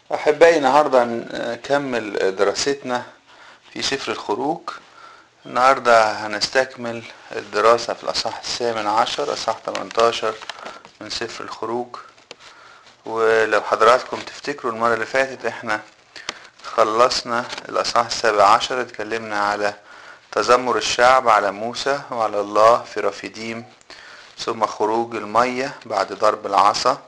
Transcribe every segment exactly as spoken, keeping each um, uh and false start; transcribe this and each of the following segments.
أحبائي، النهاردة نكمل دراستنا في سفر الخروج. النهاردة هنستكمل الدراسة في الأصحاح الثامن عشر، أصحاح تمنتاشر من سفر الخروج. ولو حضراتكم تفتكروا المرة اللي فاتت احنا خلصنا الأصحاح السابع عشر، اتكلمنا على تذمر الشعب على موسى وعلى الله في رفيديم، ثم خروج المية بعد ضرب العصا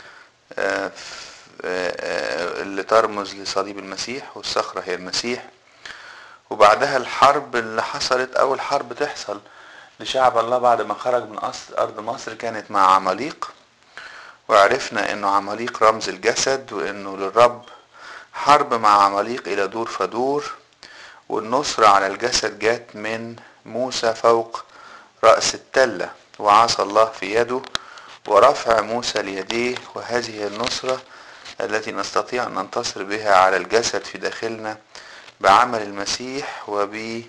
اللي ترمز لصليب المسيح، والصخرة هي المسيح. وبعدها الحرب اللي حصلت، أول حرب تحصل لشعب الله بعد ما خرج من أرض مصر كانت مع عماليق، وعرفنا إنه عماليق رمز الجسد، وإنه للرب حرب مع عماليق إلى دور فدور، والنصرة على الجسد جات من موسى فوق رأس التلة، وعصى الله في يده ورفع موسى ليديه. وهذه هي النصرة التي نستطيع أن ننتصر بها على الجسد في داخلنا بعمل المسيح وبتحرير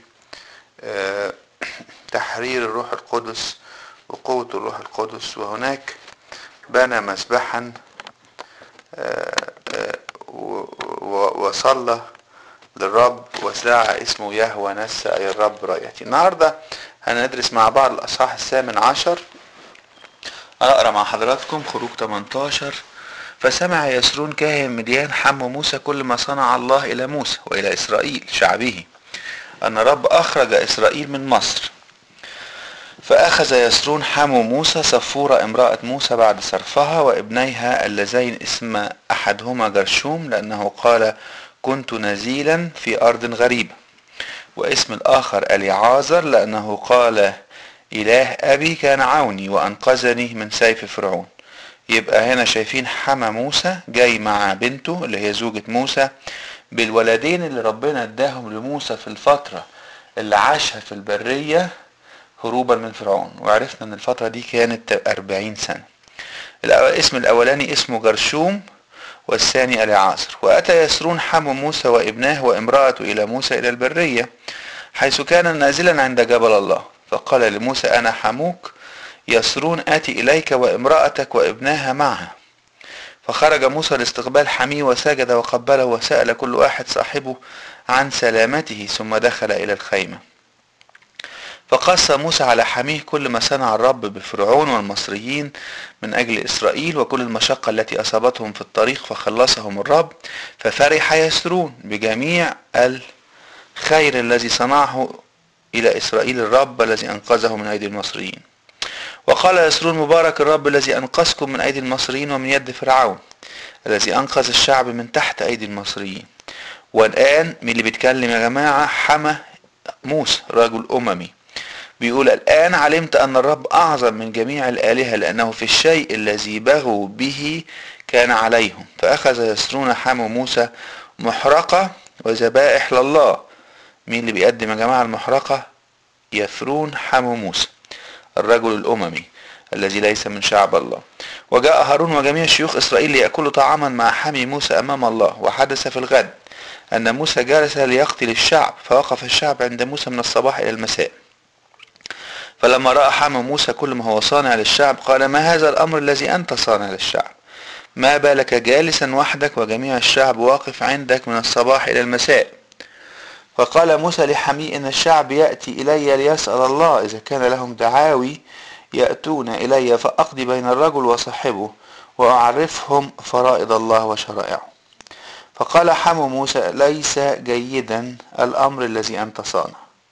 الروح القدس وقوة الروح القدس. وهناك بنى مسبحا وصلى للرب ودعا اسمه يهوه نسى، أي الرب رأيتي. النهاردة هندرس مع بعض الأصحاح الثامن عشر. أقرأ مع حضراتكم خروج تمنتاشر. فسمع يسرون كاهن مديان حم موسى كل ما صنع الله إلى موسى وإلى إسرائيل شعبه، أن رب أخرج إسرائيل من مصر. فأخذ يسرون حم موسى صفورة امرأة موسى بعد صرفها وابنيها اللذين اسم أحدهما جرشوم، لأنه قال كنت نزيلا في أرض غريبة، واسم الآخر اليعازر لأنه قال إله أبي كان عوني وأنقذني من سيف فرعون. يبقى هنا شايفين حما موسى جاي مع بنته اللي هي زوجة موسى بالولدين اللي ربنا اداهم لموسى في الفترة اللي عاشها في البرية هروبا من فرعون. وعرفنا ان الفترة دي كانت أربعين سنة. الاسم الاولاني اسمه جرشوم والثاني اليعازر. واتى يسرون حم موسى وابناه وامرأته الى موسى الى البرية حيث كان نازلا عند جبل الله، فقال لموسى انا حموك يسرون آتي إليك وامرأتك وابناها معها. فخرج موسى لاستقبال حميه وسجد وقبله وسأل كل واحد صاحبه عن سلامته، ثم دخل إلى الخيمة. فقص موسى على حميه كل ما صنع الرب بفرعون والمصريين من أجل إسرائيل وكل المشقة التي أصابتهم في الطريق، فخلصهم الرب. ففرح يسرون بجميع الخير الذي صنعه إلى إسرائيل الرب الذي أنقذه من أيدي المصريين. وقال يسرون مبارك الرب الذي أنقذكم من أيدي المصريين ومن يد فرعون الذي أنقذ الشعب من تحت أيدي المصريين. والآن مين اللي بيتكلم يا جماعة؟ حما موسى رجل أممي بيقول الآن علمت أن الرب أعظم من جميع الآلهة، لأنه في الشيء الذي بغوا به كان عليهم. فأخذ يسرون حما موسى محرقة وذبائح لله. مين اللي بيقدم يا جماعة المحرقة؟ يسرون حما موسى الرجل الأممي الذي ليس من شعب الله. وجاء هارون وجميع شيوخ إسرائيل ليأكلوا طعاما مع حمي موسى أمام الله. وحدث في الغد أن موسى جلس ليقتل الشعب، فوقف الشعب عند موسى من الصباح إلى المساء. فلما رأى حمي موسى كل ما هو صانع للشعب قال ما هذا الأمر الذي أنت صانع للشعب؟ ما بالك جالسا وحدك وجميع الشعب واقف عندك من الصباح إلى المساء؟ فقال موسى لحمي إن الشعب يأتي إلي ليسأل الله، إذا كان لهم دعاوي يأتون إلي فأقضي بين الرجل وصاحبه وأعرفهم فرائض الله وشرائعه. فقال حمو موسى ليس جيدا الأمر الذي أنت صانع.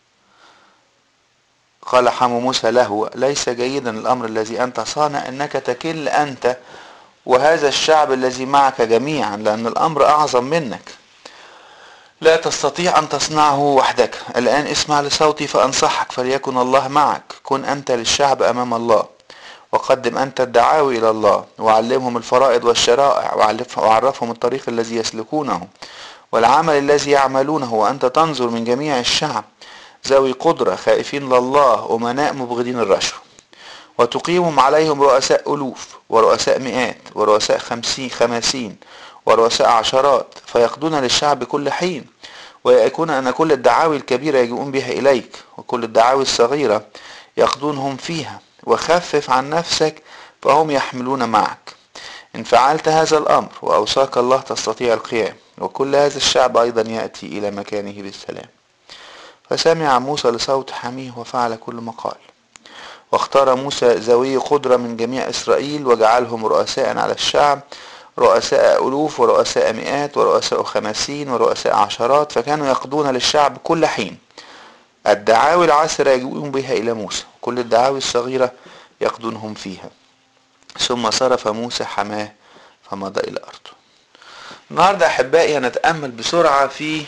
قال حمو موسى له ليس جيدا الأمر الذي أنت صانع، إنك تكل أنت وهذا الشعب الذي معك جميعا، لأن الأمر أعظم منك، لا تستطيع أن تصنعه وحدك. الآن اسمع لصوتي فأنصحك، فليكن الله معك. كن أنت للشعب أمام الله، وقدم أنت الدعاوي إلى الله، وعلمهم الفرائض والشرائع، وعرفهم الطريق الذي يسلكونه والعمل الذي يعملونه. وأنت تنظر من جميع الشعب ذوي قدرة خائفين لله أمناء مبغضين الرشوة، وتقيمهم عليهم رؤساء ألوف ورؤساء مئات ورؤساء خمسين خمسين ورؤساء عشرات، فيقضون للشعب كل حين. ويكون أن كل الدعاوي الكبيرة يجيئون بها إليك، وكل الدعاوي الصغيرة يقضونهم فيها. وخفف عن نفسك فهم يحملون معك. إن فعلت هذا الأمر وأوصاك الله تستطيع القيام، وكل هذا الشعب أيضا يأتي إلى مكانه بالسلام. فسمع موسى لصوت حميه وفعل كل ما قال. واختار موسى ذوي قدرة من جميع إسرائيل وجعلهم رؤساء على الشعب، رؤساء ألوف ورؤساء مئات ورؤساء خمسين ورؤساء عشرات، فكانوا يقضون للشعب كل حين الدعاوي العسرة يجيئون بها إلى موسى، وكل الدعاوي الصغيرة يقضونهم فيها. ثم صرف موسى حماه فمضى إلى أرضه. النهاردة أحبائي هنتأمل بسرعة في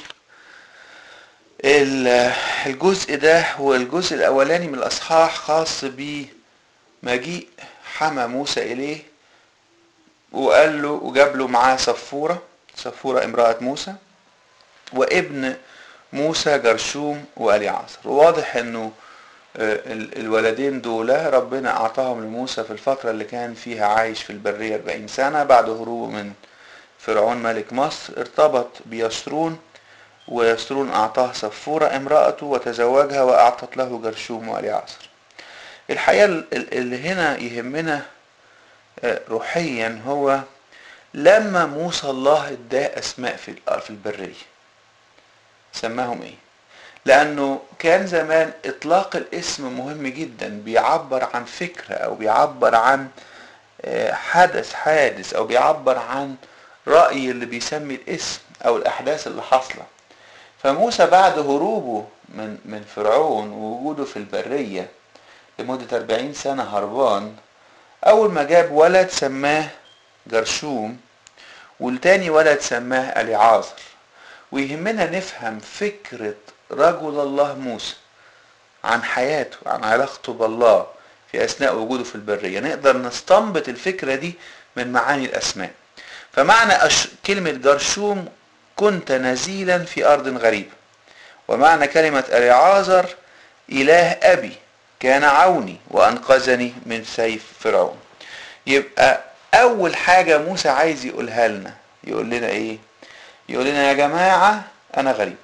الجزء ده، والجزء الأولاني من الأصحاح خاص بمجيء حمى موسى إليه، وقال له وجاب له معاه صفورة صفورة امرأة موسى، وابن موسى جرشوم وأليعازر. وواضح انه الولدين دول ربنا اعطاهم لموسى في الفترة اللي كان فيها عايش في البرية أربعين سنة بعد هروبه من فرعون ملك مصر. ارتبط بيسرون، ويسرون اعطاه صفورة امرأته وتزوجها واعطت له جرشوم وأليعازر. الحقيقة اللي هنا يهمنا روحيا هو لما موسى الله اداه اسماء في البرية سماهم ايه؟ لانه كان زمان اطلاق الاسم مهم جدا، بيعبر عن فكرة او بيعبر عن حدث حادث او بيعبر عن رأي اللي بيسمي الاسم او الاحداث اللي حصلت. فموسى بعد هروبه من من فرعون ووجوده في البرية لمدة أربعين سنة هربان، اول ما جاب ولد سماه جرشوم، والتاني ولد سماه أليعازر. ويهمنا نفهم فكرة رجل الله موسى عن حياته، عن علاقته بالله في أثناء وجوده في البرية، نقدر نستنبط الفكرة دي من معاني الأسماء. فمعنى أش... كلمة جرشوم كنت نزيلا في أرض غريبة، ومعنى كلمة أليعازر إله أبي كان عوني وأنقذني من سيف فرعون. يبقى أول حاجة موسى عايز يقولها لنا، يقول لنا إيه؟ يقول لنا يا جماعة أنا غريب،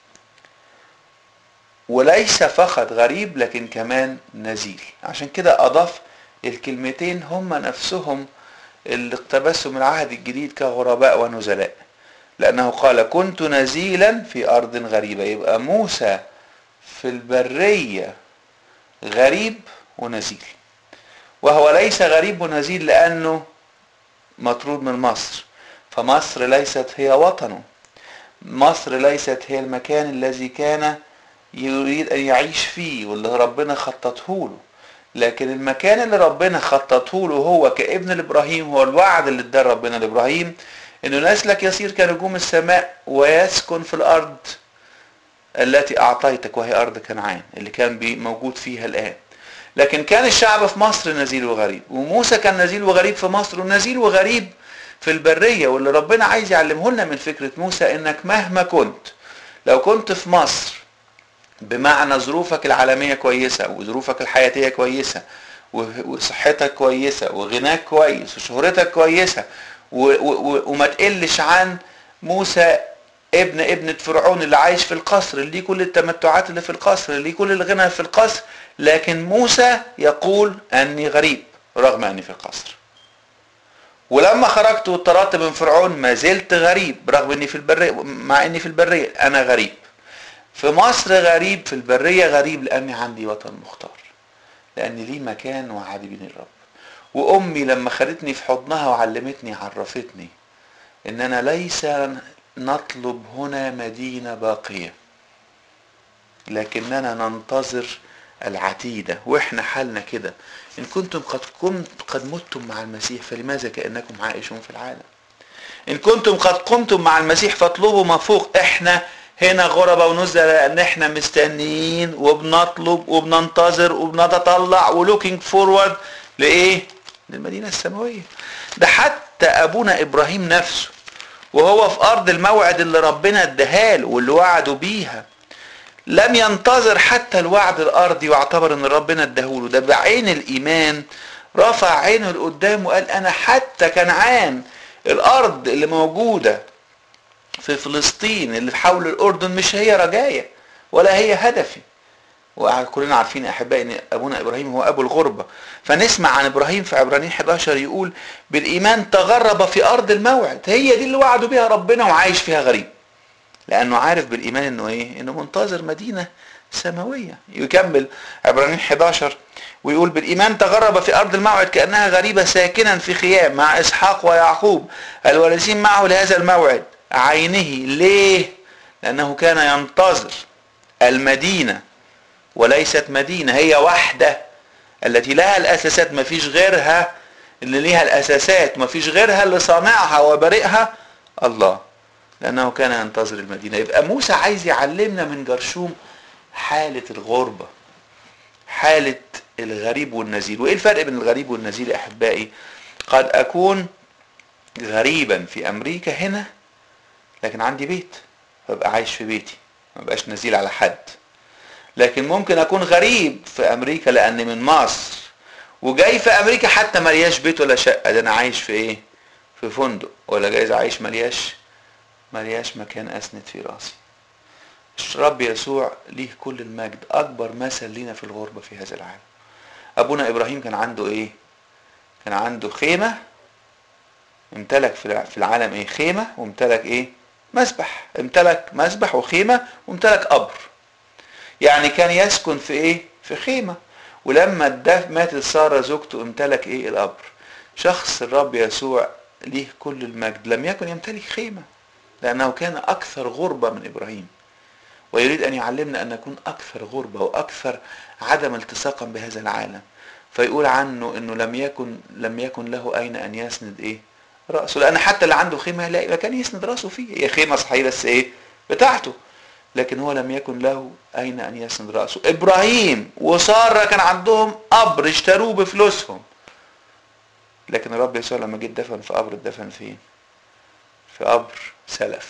وليس فقط غريب لكن كمان نزيل. عشان كده أضاف الكلمتين هم نفسهم اللي اقتبسوا من العهد الجديد كغرباء ونزلاء، لأنه قال كنت نزيلا في أرض غريبة. يبقى موسى في البرية غريب ونزيل، وهو ليس غريب ونزيل لأنه مطرود من مصر، فمصر ليست هي وطنه، مصر ليست هي المكان الذي كان يريد أن يعيش فيه واللي ربنا خططه له، لكن المكان اللي ربنا خططه له هو كابن لإبراهيم، هو الوعد اللي اداه ربنا لإبراهيم إنه نسلك يصير كنجوم السماء ويسكن في الأرض التي أعطيتك، وهي أرض كنعان اللي كان موجود فيها الآن. لكن كان الشعب في مصر نزيل وغريب، وموسى كان نزيل وغريب في مصر ونزيل وغريب في البرية. واللي ربنا عايز يعلمه لنا من فكرة موسى إنك مهما كنت، لو كنت في مصر بمعنى ظروفك العالمية كويسة وظروفك الحياتية كويسة وصحتك كويسة وغناك كويس وشهرتك كويسة وما تقلش عن موسى ابن ابنة فرعون اللي عايش في القصر، اللي كل التمتعات اللي في القصر، اللي كل الغنى في القصر، لكن موسى يقول أني غريب رغم أني في القصر. ولما خرجت واضطردت من فرعون ما زلت غريب رغم أني في البرية، مع أني في البرية أنا غريب. في مصر غريب، في البرية غريب، لأني عندي وطن مختار، لأني لي مكان وعادي بين الرب. وأمي لما خدتني في حضنها وعلمتني عرفتني إننا ليس نطلب هنا مدينة باقية، لكننا ننتظر العتيدة. وإحنا حالنا كده، إن كنتم قد قمت قد متم مع المسيح فلماذا كأنكم عائشون في العالم؟ إن كنتم قد قمتم مع المسيح فاطلبوا ما فوق. إحنا هنا غربة ونزلة لأن إحنا مستنيين وبنطلب وبننتظر وبنتطلع ولوكينج فورورد لإيه؟ للمدينة السماوية. ده حتى أبونا إبراهيم نفسه وهو في أرض الموعد اللي ربنا اداهاله واللي وعده بيها لم ينتظر حتى الوعد الأرضي واعتبر إن ربنا اداهوله. ده بعين الإيمان رفع عينه لقدام وقال أنا حتى كنعان الأرض اللي موجودة في فلسطين اللي حول الأردن مش هي رجاية ولا هي هدفي، وكلنا عارفين يا احبائي ان ابونا ابراهيم هو ابو الغربة. فنسمع عن ابراهيم في عبرانيين حداشر يقول بالايمان تغرب في ارض الموعد، هي دي اللي وعدوا بها ربنا وعايش فيها غريب، لانه عارف بالايمان انه ايه، انه منتظر مدينة سماوية. يكمل عبرانيين حداشر ويقول بالايمان تغرب في ارض الموعد كانها غريبة ساكنا في خيام مع اسحاق ويعقوب الوارثين معه لهذا الموعد عينه. ليه؟ لانه كان ينتظر المدينة، وليست مدينة، هي واحدة التي لها الاساسات، ما فيش غيرها اللي ليها الاساسات، ما فيش غيرها اللي صانعها وبارئها الله، لانه كان ينتظر المدينة. يبقى موسى عايز يعلمنا من جرشوم حالة الغربة، حالة الغريب والنزيل. وايه الفرق بين الغريب والنزيل يا احبائي؟ قد اكون غريبا في امريكا هنا لكن عندي بيت، فابقى عايش في بيتي، ما بقاش نزيل على حد. لكن ممكن اكون غريب في امريكا لاني من مصر وجاي في امريكا حتى ملياش بيت ولا شقة، ده انا عايش في ايه، في فندق، ولا جايز عايش ملياش ملياش مكان اسند في راسي. الرب يسوع ليه كل المجد اكبر مثل لينا في الغربة في هذا العالم. ابونا ابراهيم كان عنده ايه؟ كان عنده خيمة، امتلك في العالم ايه؟ خيمة، وامتلك ايه؟ مسبح. امتلك مسبح وخيمة وامتلك قبر، يعني كان يسكن في ايه؟ في خيمة. ولما الدف ماتت سارة زوجته امتلك ايه؟ القبر. شخص الرب يسوع ليه كل المجد لم يكن يمتلك خيمة، لانه كان اكثر غربة من ابراهيم، ويريد ان يعلمنا ان نكون اكثر غربة واكثر عدم التصاقا بهذا العالم. فيقول عنه انه لم يكن لم يكن له اين ان يسند ايه؟ رأسه، لان حتى اللي عنده خيمة يلاقي مكان يسند رأسه فيه، هي خيمة صحيح بس ايه؟ بتاعته، لكن هو لم يكن له اين ان يسند رأسه. ابراهيم وسارة كان عندهم قبر اشتروه بفلوسهم، لكن الرب يسوع لما جه دفن في قبر، اتدفن فين؟ في قبر سلف،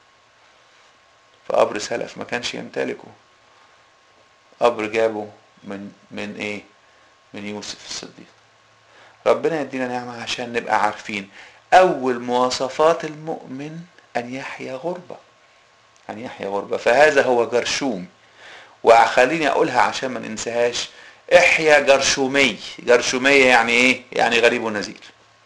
في قبر سلف ما كانش يمتلكه، قبر جابه من من ايه؟ من يوسف الصديق. ربنا يدينا نعمة عشان نبقى عارفين اول مواصفات المؤمن ان يحيا غربة، ان يحيا غربة. فهذا هو جرشوم، وخليني اقولها عشان ما ننساهاش، احيا جرشومي. جرشومية يعني ايه؟ يعني غريب ونزيل.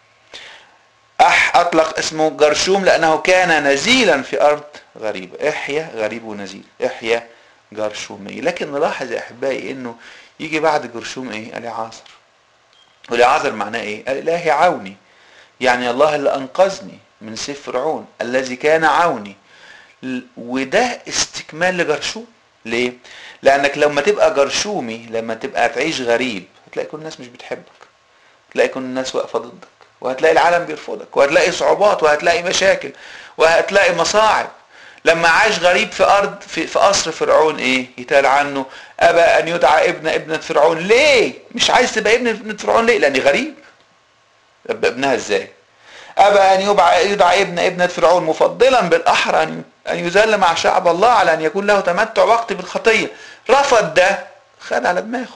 اح اطلق اسمه جرشوم لانه كان نزيلا في ارض غريبة. احيا غريب ونزيل، احيا جرشومي. لكن نلاحظ يا احبائي انه يجي بعد جرشوم ايه؟ اليعازر. واليعازر معناه ايه؟ الالهي عوني، يعني الله اللي انقذني من سيف فرعون الذي كان عوني. وده استكمال لجرشوم. ليه؟ لانك لما تبقى جرشومي، لما تبقى تعيش غريب، هتلاقي كل الناس مش بتحبك، هتلاقي كل الناس واقفه ضدك، وهتلاقي العالم بيرفضك، وهتلاقي صعوبات، وهتلاقي مشاكل، وهتلاقي مصاعب. لما عاش غريب في ارض في, في قصر فرعون ايه؟ يتقال عنه ابى ان يدعى ابن ابنة فرعون. ليه؟ مش عايز تبقى ابن ابنة فرعون ليه؟ لاني غريب. ابقى ابنها ازاي؟ ابى ان يدعى يدعى ابن ابنة فرعون مفضلا بالاحرى ان ان يذل مع شعب الله على ان يكون له تمتع وقتي بالخطيه. رفض ده، خد على دماغه،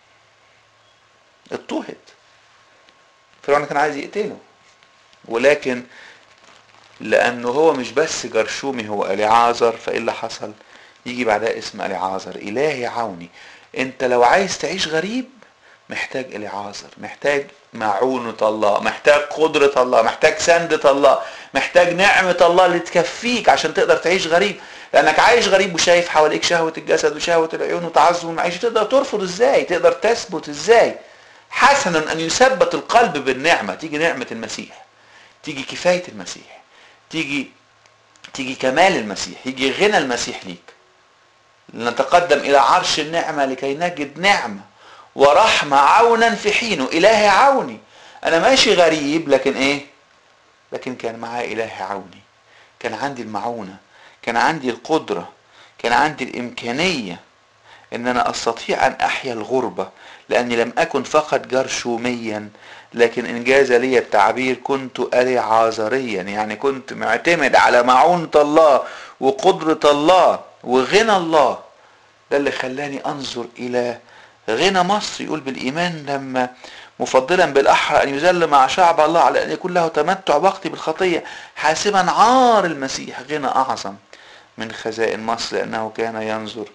اضطهد. فرعون كان عايز يقتله، ولكن لانه هو مش بس جرشومي، هو اليعازر، فايه اللي حصل؟ يجي بعدها اسم اليعازر، الهي عوني. انت لو عايز تعيش غريب محتاج اليعازر، محتاج معونة الله، محتاج قدرة الله، محتاج سندة الله، محتاج نعمة الله اللي تكفيك عشان تقدر تعيش غريب. لانك عايش غريب وشايف حواليك شهوة الجسد وشهوة العيون وتعظم المعيشة، تقدر ترفض ازاي؟ تقدر تثبت ازاي؟ حسنا ان يثبت القلب بالنعمة. تيجي نعمة المسيح، تيجي كفاية المسيح، تيجي تيجي كمال المسيح، يجي غنى المسيح ليك. لنتقدم الى عرش النعمة لكي نجد نعمة ورحمة عونا في حينه. الهي عوني. انا ماشي غريب لكن ايه؟ لكن كان معايا الهي عوني، كان عندي المعونة، كان عندي القدرة، كان عندي الامكانية ان انا استطيع ان احيا الغربة، لاني لم اكن فقط جرشوميا، لكن ان جاز لي التعبير كنت اليعازريا، يعني كنت معتمد على معونة الله وقدرة الله وغنى الله. ده اللي خلاني انظر الى غنى مصر. يقول بالايمان لما مفضلا بالاحرى ان يذل مع شعب الله على ان يكون له تمتع وقتي بالخطيه، حاسبا عار المسيح غنى اعظم من خزائن مصر، لانه كان ينظر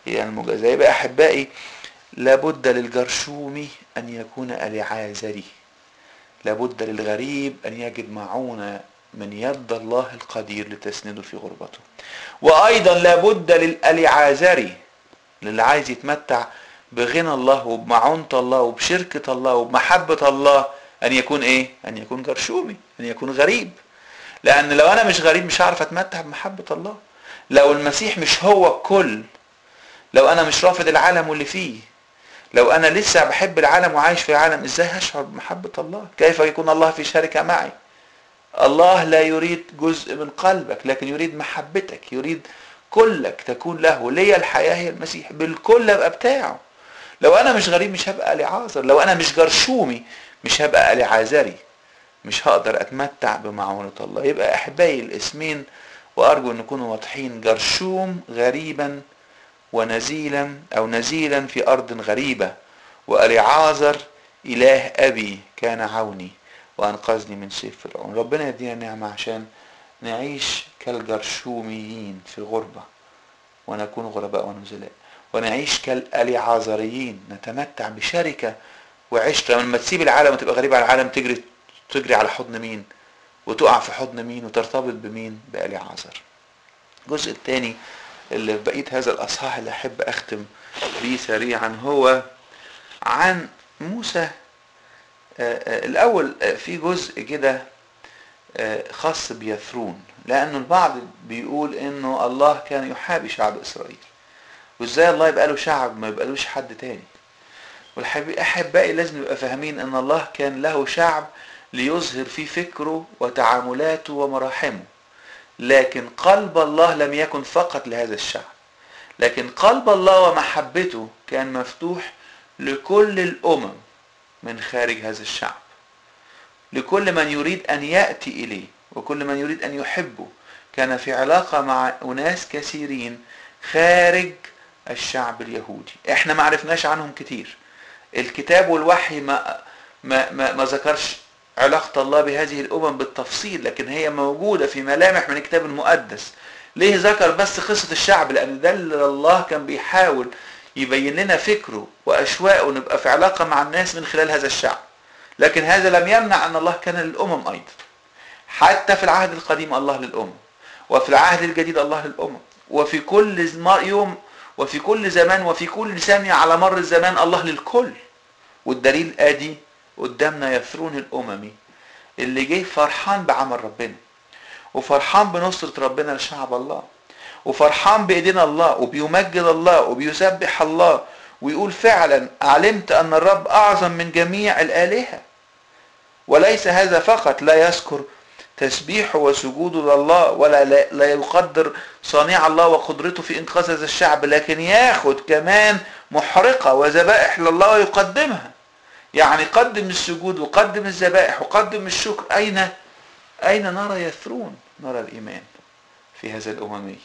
هي المجازاة. يبقى أحبائي لابد للجرشومي أن يكون اليعازري، لابد للغريب أن يجد معونة من يد الله القدير لتسنده في غربته. وأيضا لابد للأليعازري اللي عايز يتمتع بغنى الله وبمعونة الله وبشركة الله وبمحبة الله أن يكون إيه؟ أن يكون جرشومي، أن يكون غريب. لأن لو أنا مش غريب مش هعرف أتمتع بمحبة الله. لو المسيح مش هو الكل، لو أنا مش رافض العالم واللي فيه، لو أنا لسه بحب العالم وعايش في العالم، إزاي هشعر بمحبة الله؟ كيف يكون الله في شركة معي؟ الله لا يريد جزء من قلبك، لكن يريد محبتك، يريد كلك تكون له. ليا الحياة هي المسيح، بالكل أبقى بتاعه. لو أنا مش غريب مش هبقى أليعازر، لو أنا مش جرشومي مش هبقى أليعازري، مش هقدر أتمتع بمعونة الله. يبقى أحبائي الاسمين، وأرجو أن نكونوا واضحين: جرشوم غريبا ونزيلا أو نزيلا في أرض غريبة، وأليعازر إله أبي كان عوني وأنقذني من سيف فرعون. ربنا يدينا نعمة عشان نعيش كالجرشوميين في غربة، ونكون غرباء ونزلاء، ونعيش كالأليعازريين نتمتع بشركة وعشرة. لما تسيب العالم وتبقى غريب على العالم، تجري تجري على حضن مين؟ وتقع في حضن مين؟ وترتبط بمين؟ بأليعازر. الجزء الثاني اللي في بقية هذا الأصحاح اللي أحب أختم بيه سريعا هو عن موسى. الأول في جزء كده خاص بيثرون، لأنه البعض بيقول إنه الله كان يحابي شعب إسرائيل، وإزاي الله يبقى له شعب ما يبقى حد تاني. والأحبائي لازم نبقى فاهمين إن الله كان له شعب ليظهر فيه فكره وتعاملاته ومراحمه، لكن قلب الله لم يكن فقط لهذا الشعب، لكن قلب الله ومحبته كان مفتوح لكل الأمم من خارج هذا الشعب، لكل من يريد أن يأتي إليه وكل من يريد أن يحبه. كان في علاقة مع أناس كثيرين خارج الشعب اليهودي، احنا ما عرفناش عنهم كتير. الكتاب والوحي ما ما ما, ما ذكرش علاقة الله بهذه الأمم بالتفصيل، لكن هي موجودة في ملامح من الكتاب المقدس. ليه ذكر بس قصة الشعب؟ لأن ده اللي الله كان بيحاول يبين لنا فكره وأشواقه، نبقى في علاقة مع الناس من خلال هذا الشعب. لكن هذا لم يمنع أن الله كان للأمم أيضا. حتى في العهد القديم الله للأمم، وفي العهد الجديد الله للأمم، وفي كل يوم وفي كل زمان وفي كل ثانية على مر الزمان الله للكل. والدليل آدي قدامنا يثرون الأممي اللي جه فرحان بعمل ربنا، وفرحان بنصرة ربنا لشعب الله، وفرحان بإيدينا الله، وبيمجد الله وبيسبح الله، ويقول فعلا علمت أن الرب أعظم من جميع الآلهة. وليس هذا فقط، لا يذكر تسبيحه وسجوده لله ولا لا يقدر صانع الله وقدرته في إنقاذ هذا الشعب، لكن ياخد كمان محرقة وذبائح لله ويقدمها. يعني قدم السجود وقدم الذبائح وقدم الشكر. أين أين نرى يثرون؟ نرى الإيمان في هذا الأممي.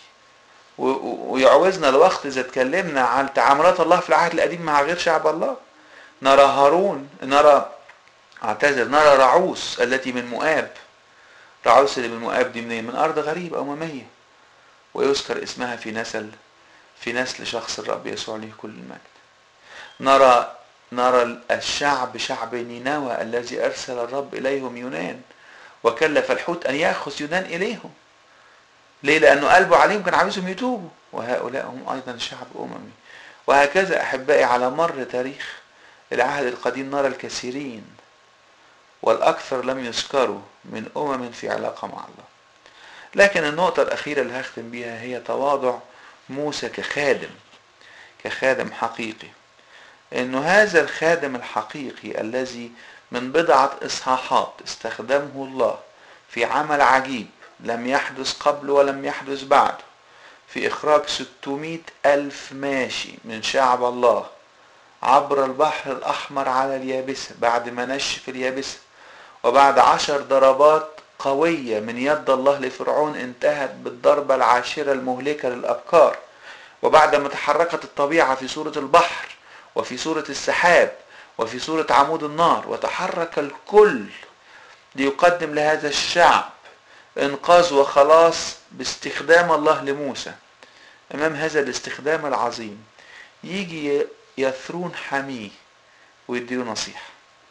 ويعوزنا الوقت إذا اتكلمنا عن تعاملات الله في العهد القديم مع غير شعب الله. نرى هارون، نرى اعتذر نرى رعوس التي من مؤاب. رعوس اللي من مؤاب دي منين؟ من أرض غريبة أممية، ويذكر اسمها في نسل في نسل شخص الرب يسوع له كل المجد. نرى نرى الشعب شعب نينوى الذي أرسل الرب إليهم يونان، وكلف الحوت أن يأخذ يونان إليهم. ليه؟ لأنه قلبه عليهم كان عاوزهم يتوبوا، وهؤلاء هم أيضا شعب أممي. وهكذا أحبائي على مر تاريخ العهد القديم نرى الكثيرين والأكثر لم يذكروا من أمم في علاقة مع الله. لكن النقطة الأخيرة اللي هختم بيها هي تواضع موسى كخادم كخادم حقيقي. إنه هذا الخادم الحقيقي الذي من بضعة إصحاحات استخدمه الله في عمل عجيب لم يحدث قبل ولم يحدث بعد، في إخراج ستمائة ألف ماشي من شعب الله عبر البحر الأحمر على اليابسة بعد ما نشف اليابسة، وبعد عشر ضربات قوية من يد الله لفرعون انتهت بالضربة العاشرة المهلكة للأبكار، وبعد ما تحركت الطبيعة في صورة البحر وفي صورة السحاب وفي صورة عمود النار، وتحرك الكل ليقدم لهذا الشعب انقاذ وخلاص باستخدام الله لموسى. امام هذا الاستخدام العظيم يجي يثرون حميه ويديله نصيحة.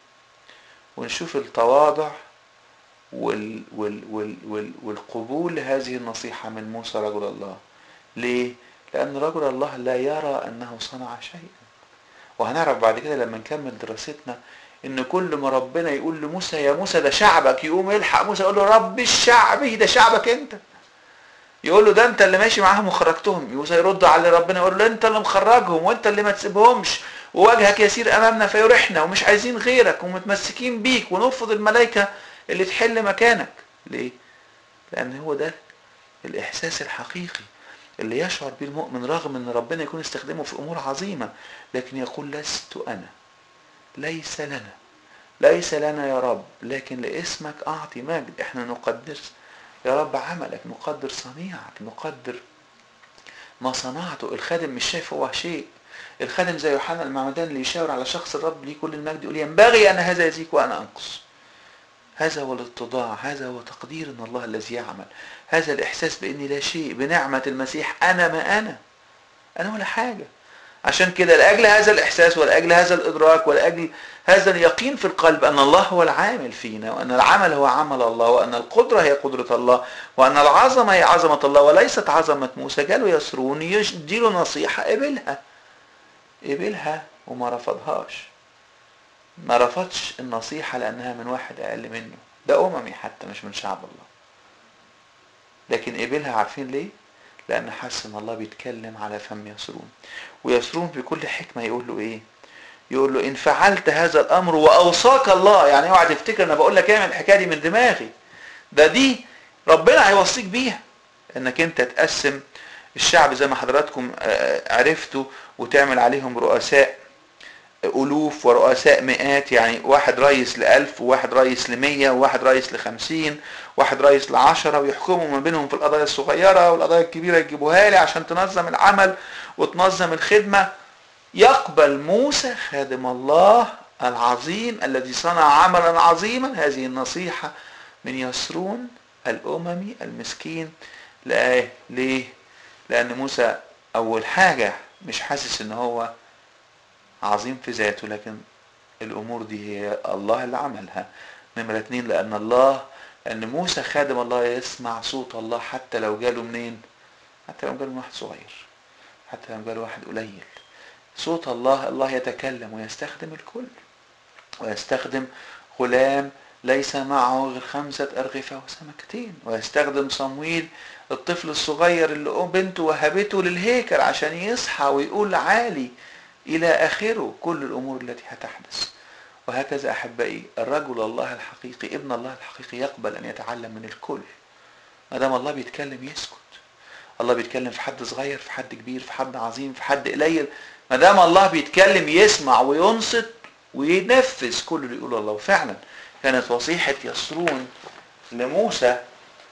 ونشوف التواضع وال وال وال وال والقبول لهذه النصيحة من موسى رجل الله. ليه؟ لأن رجل الله لا يرى أنه صنع شيئا. وهنعرف بعد كده لما نكمل دراستنا ان كل ما ربنا يقول لموسى يا موسى ده شعبك، يقوم يلحق موسى يقول له رب الشعب ده شعبك انت. يقول له ده انت اللي ماشي معاهم وخرجتهم. موسى يرد على ربنا يقول له انت اللي مخرجهم وانت اللي ما تسيبهمش، ووجهك يسير امامنا فيرحنا، ومش عايزين غيرك ومتمسكين بيك، ونرفض الملائكة اللي تحل مكانك. ليه؟ لان هو ده الاحساس الحقيقي اللي يشعر به المؤمن، رغم ان ربنا يكون استخدمه في امور عظيمة، لكن يقول لست انا، ليس لنا ليس لنا يا رب، لكن لاسمك اعطي مجد. احنا نقدر يا رب عملك، نقدر صنيعك، نقدر ما صنعته. الخادم مش شايف هو شيء. الخادم زي يوحنا المعمدان اللي يشاور على شخص الرب ليه كل المجد، يقول ينبغي ان هذا يزيد وانا انقص. هذا هو الاتضاع، هذا هو تقدير ان الله الذي يعمل، هذا الاحساس باني لا شيء، بنعمة المسيح انا ما انا انا ولا حاجة. عشان كده لأجل هذا الإحساس ولأجل هذا الإدراك ولأجل هذا اليقين في القلب أن الله هو العامل فينا، وأن العمل هو عمل الله، وأن القدرة هي قدرة الله، وأن العظمة هي عظمة الله وليست عظمة موسى، قالوا يسرون يديله نصيحة قبلها قبلها وما رفضهاش. ما رفضش النصيحة لأنها من واحد أقل منه، ده أممي حتى مش من شعب الله، لكن قبلها. عارفين ليه؟ لأن حس ان الله بيتكلم على فم يسرون. ويسرون بكل حكمة يقول له ايه؟ يقول له ان فعلت هذا الامر واوصاك الله. يعني اوعى تفتكر انا بقول لك اعمل الحكايه دي من دماغي، ده دي ربنا هيوصيك بيها، انك انت تقسم الشعب زي ما حضراتكم عرفتوا، وتعمل عليهم رؤساء ألوف ورؤساء مئات. يعني واحد رئيس لألف، وواحد رئيس لمية، وواحد رئيس لخمسين، واحد رئيس لعشرة، ويحكموا ما بينهم في القضايا الصغيرة، والقضايا الكبيرة يجيبوها لي عشان تنظم العمل وتنظم الخدمة. يقبل موسى خادم الله العظيم الذي صنع عملا عظيما هذه النصيحة من يسرون الأممي المسكين. ليه؟ ليه؟ لأن موسى أول حاجة مش حاسس إن هو عظيم في ذاته، لكن الامور دي هي الله اللي عملها. نمرة اتنين، لان الله لان موسى خادم الله يسمع صوت الله حتى لو جاله منين؟ حتى لو جاله واحد صغير، حتى لو جاله واحد قليل. صوت الله، الله يتكلم ويستخدم الكل، ويستخدم غلام ليس معه غير خمسة أرغفة وسمكتين، ويستخدم صمويل الطفل الصغير اللي بنته وهبته للهيكل عشان يصحى ويقول عالي إلى آخره، كل الأمور التي هتحدث. وهكذا أحبائي الرجل الله الحقيقي، ابن الله الحقيقي، يقبل أن يتعلم من الكل. ما دام الله بيتكلم يسكت. الله بيتكلم في حد صغير، في حد كبير، في حد عظيم، في حد قليل. ما دام الله بيتكلم يسمع وينصت وينفذ كل اللي يقوله الله. وفعلا كانت وصيحة يسرون لموسى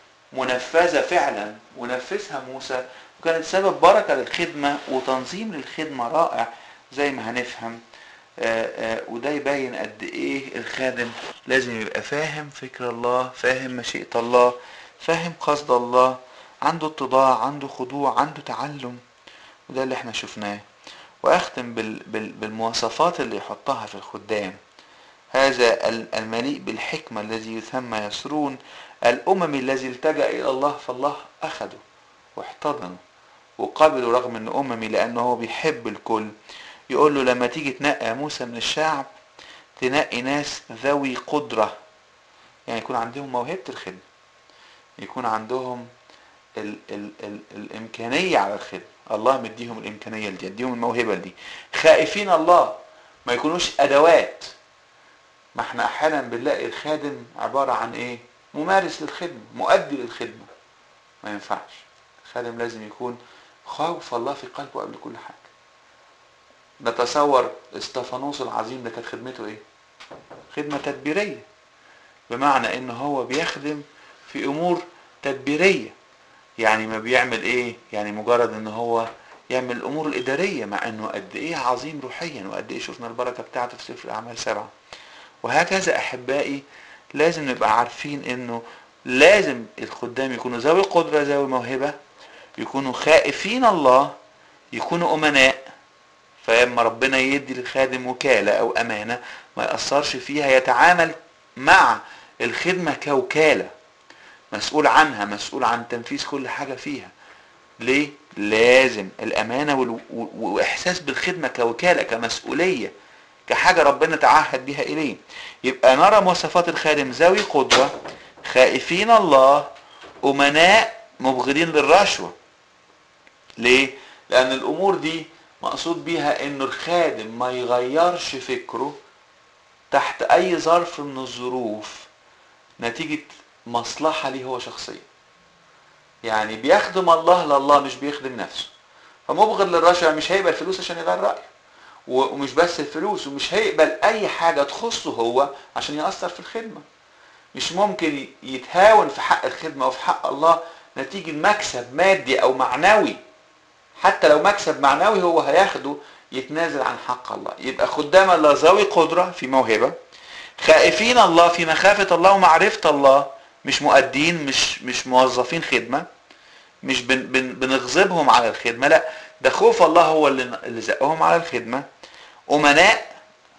منفذة فعلا، ونفذها موسى، وكانت سبب بركة للخدمة وتنظيم للخدمة رائع زي ما هنفهم. آآ آآ وده يبين قد ايه الخادم لازم يبقى فاهم فكر الله، فاهم مشيئة الله، فاهم قصد الله، عنده اتضاع، عنده خضوع، عنده تعلم. وده اللي احنا شفناه. واختم بال بال بالمواصفات اللي يحطها في الخدام. هذا المليء بالحكمة الذي يسمى يسرون الأممي الذي التجأ إلى الله، فالله أخده واحتضنه وقبله رغم أنه أممي، لأنه هو بيحب الكل. يقول له لما تيجي تنقى موسى من الشعب تنقي ناس ذوي قدرة، يعني يكون عندهم موهبة الخدمة، يكون عندهم ال ال ال الإمكانية على الخدمة. الله مديهم الإمكانية دي، يديهم الموهبة دي، خائفين الله، ما يكونوش أدوات. ما احنا احيانا بنلاقي الخادم عبارة عن ايه؟ ممارس للخدمة، مؤدي للخدمة. ما ينفعش. الخادم لازم يكون خوف الله في قلبه قبل كل حاجة. نتصور استفانوس العظيم ده كانت خدمته ايه؟ خدمة تدبيرية، بمعنى ان هو بيخدم في امور تدبيرية. يعني ما بيعمل ايه؟ يعني مجرد ان هو يعمل الامور الادارية، مع انه قد ايه عظيم روحيا، وقد ايه شفنا البركة بتاعته في سفر الاعمال سبعة. وهكذا احبائي لازم نبقى عارفين انه لازم الخدام يكونوا ذوي قدرة، ذوي موهبة، يكونوا خائفين الله، يكونوا امناء، فلما ربنا يدي للخادم وكالة او امانة ما يأثرش فيها، يتعامل مع الخدمة كوكالة، مسؤول عنها، مسؤول عن تنفيذ كل حاجة فيها. ليه؟ لازم الامانة واحساس بالخدمة كوكالة، كمسؤولية، كحاجة ربنا تعهد بها اليه. يبقى نرى مواصفات الخادم: ذوي قدوة، خائفين الله، امناء، مبغضين للرشوة. ليه؟ لان الامور دي مقصود بيها انه الخادم ما يغيرش فكره تحت اي ظرف من الظروف نتيجة مصلحة ليه هو شخصيا. يعني بيخدم الله لله، مش بيخدم نفسه. فمبغض للرشوة مش هيقبل فلوس عشان يغير رأيه، ومش بس الفلوس، ومش هيقبل اي حاجة تخصه هو عشان يأثر في الخدمة. مش ممكن يتهاون في حق الخدمة وفي حق الله نتيجة مكسب مادي او معنوي. حتى لو مكسب معنوي هو هياخده، يتنازل عن حق الله. يبقى خدام الله ذوي قدرة في موهبة، خائفين الله في مخافة الله ومعرفة الله، مش مؤدين، مش مش موظفين خدمة، مش بن بن بنغضبهم على الخدمة، لا، ده خوف الله هو اللي اللي زقهم على الخدمة. أمناء،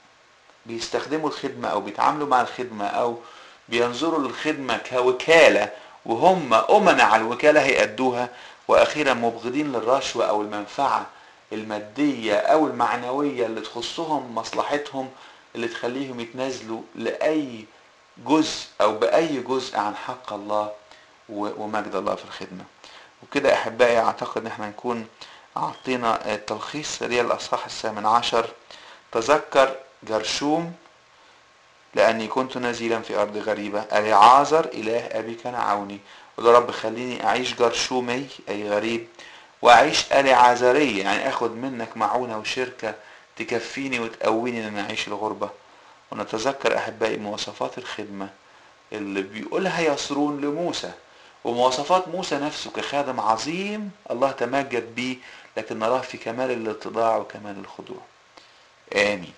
بيستخدموا الخدمة او بيتعاملوا مع الخدمة او بينظروا للخدمة كوكالة، وهم أمنا على الوكالة هيأدوها. واخيرا مبغضين للرشوة او المنفعة المادية او المعنوية اللي تخصهم مصلحتهم، اللي تخليهم يتنازلوا لأي جزء او بأي جزء عن حق الله ومجد الله في الخدمة. وكده احبائي اعتقد ان احنا نكون اعطينا تلخيص سريع الاصحاح الثامن عشر. تذكر جرشوم لأني كنت نزيلا في أرض غريبة، أليعازر إله أبي كان عوني. وده رب خليني أعيش جرشومي أي غريب، وأعيش أليعازري يعني أخد منك معونة وشركة تكفيني وتقويني أن أعيش الغربة. ونتذكر أحبائي مواصفات الخدمة اللي بيقولها يسرون لموسى، ومواصفات موسى نفسه كخادم عظيم الله تمجد به، لكن نراه في كمال الاتضاع وكمال الخضوع. آمين.